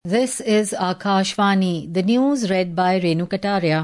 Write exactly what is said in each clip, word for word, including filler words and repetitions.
This is Akashvani, the news read by Renu Kataria.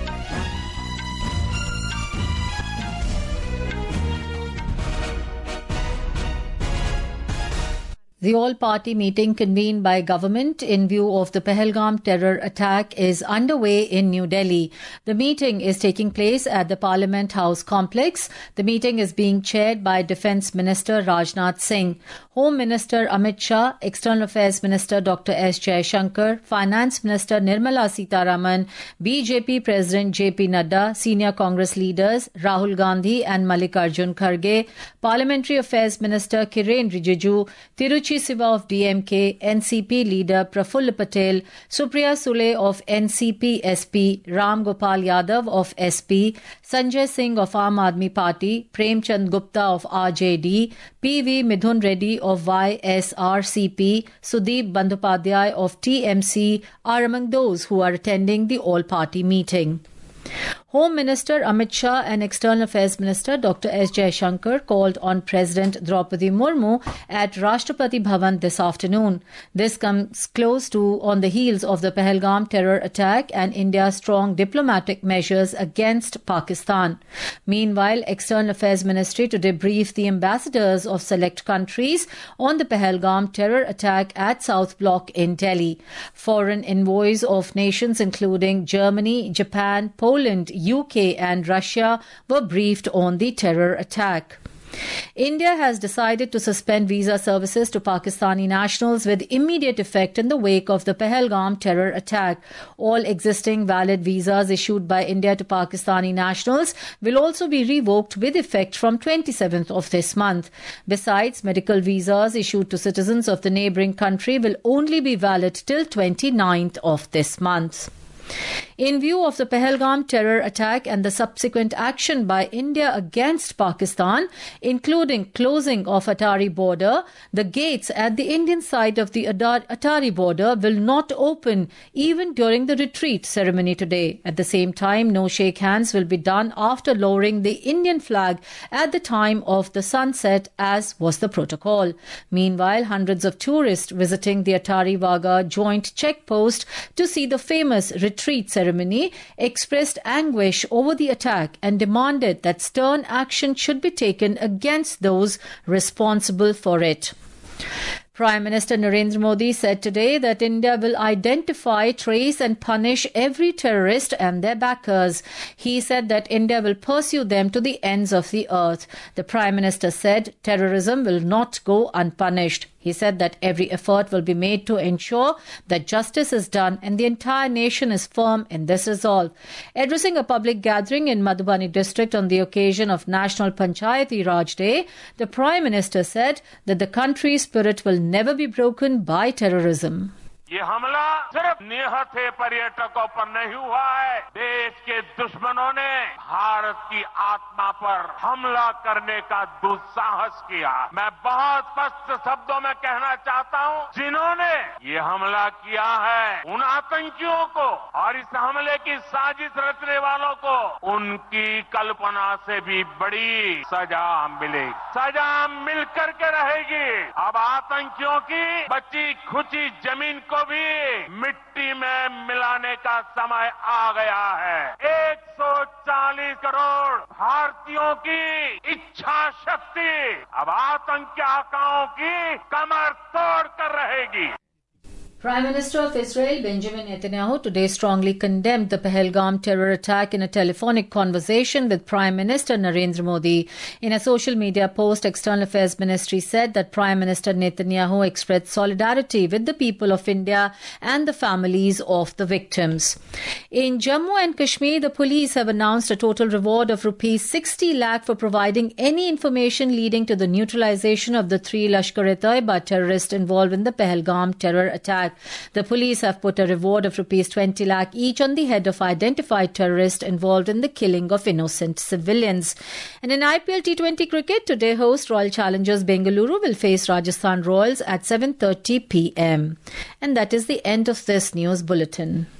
The all-party meeting convened by government in view of the Pahalgam terror attack is underway in New Delhi. The meeting is taking place at the Parliament House complex. The meeting is being chaired by Defence Minister Rajnath Singh, Home Minister Amit Shah, External Affairs Minister Doctor S. Jaishankar, Finance Minister Nirmala Sitharaman, B J P President J P Nadda, senior Congress leaders Rahul Gandhi and Mallikarjun Kharge, Parliamentary Affairs Minister Kiren Rijiju, Tiruchi Siva of D M K, N C P leader Prafulla Patel, Supriya Sule of N C P S P, Ram Gopal Yadav of S P, Sanjay Singh of Aam Aadmi Party, Premchand Gupta of R J D, P V Midhun Reddy of Y S R C P, Sudeep Bandyopadhyay of T M C are among those who are attending the all-party meeting. Home Minister Amit Shah and External Affairs Minister Doctor S. Jaishankar called on President Draupadi Murmu at Rashtrapati Bhavan this afternoon. This comes close to on the heels of the Pahalgam terror attack and India's strong diplomatic measures against Pakistan. Meanwhile, External Affairs Ministry today briefed the ambassadors of select countries on the Pahalgam terror attack at South Block in Delhi. Foreign envoys of nations including Germany, Japan, Poland, U K and Russia were briefed on the terror attack. India has decided to suspend visa services to Pakistani nationals with immediate effect in the wake of the Pahalgam terror attack. All existing valid visas issued by India to Pakistani nationals will also be revoked with effect from twenty-seventh of this month. Besides, medical visas issued to citizens of the neighbouring country will only be valid till twenty-ninth of this month. In view of the Pahalgam terror attack and the subsequent action by India against Pakistan, including closing of Atari border, the gates at the Indian side of the Atari border will not open even during the retreat ceremony today. At the same time, no shake hands will be done after lowering the Indian flag at the time of the sunset, as was the protocol. Meanwhile, hundreds of tourists visiting the Atari Wagah joint checkpost to see the famous retreat ceremony expressed anguish over the attack and demanded that stern action should be taken against those responsible for it. Prime Minister Narendra Modi said today that India will identify, trace and punish every terrorist and their backers. He said that India will pursue them to the ends of the earth. The Prime Minister said terrorism will not go unpunished. He said that every effort will be made to ensure that justice is done and the entire nation is firm in this resolve. Addressing a public gathering in Madhubani district on the occasion of National Panchayati Raj Day, the Prime Minister said that the country's spirit will never be broken by terrorism. ये हमला सिर्फ निहत्थे पर्यटकों पर नहीं हुआ है, देश के दुश्मनों ने भारत की आत्मा पर हमला करने का दुस्साहस किया। मैं बहुत स्पष्ट शब्दों में कहना चाहता हूं, जिन्होंने ये हमला किया है उन आतंकियों को और इस हमले की साजिश रचने वालों को उनकी कल्पना से भी बड़ी सजा मिलेगी, सजा मिल करके रहेगी। अब आतंकियों की बची खुची जमीन को भी मिट्टी में मिलाने का समय आ गया है। एक सौ चालीस करोड़ भारतीयों की इच्छा शक्ति अब आतंकी आकाओं की कमर तोड़ कर रहेगी। Prime Minister of Israel Benjamin Netanyahu today strongly condemned the Pahalgam terror attack in a telephonic conversation with Prime Minister Narendra Modi. In a social media post, External Affairs Ministry said that Prime Minister Netanyahu expressed solidarity with the people of India and the families of the victims. In Jammu and Kashmir, the police have announced a total reward of rupees sixty lakh for providing any information leading to the neutralization of the three Lashkar-e-Taiba terrorists involved in the Pahalgam terror attack. The police have put a reward of rupees twenty lakh each on the head of identified terrorists involved in the killing of innocent civilians. And in I P L T twenty cricket, today host Royal Challengers Bengaluru will face Rajasthan Royals at seven thirty p m. And that is the end of this news bulletin.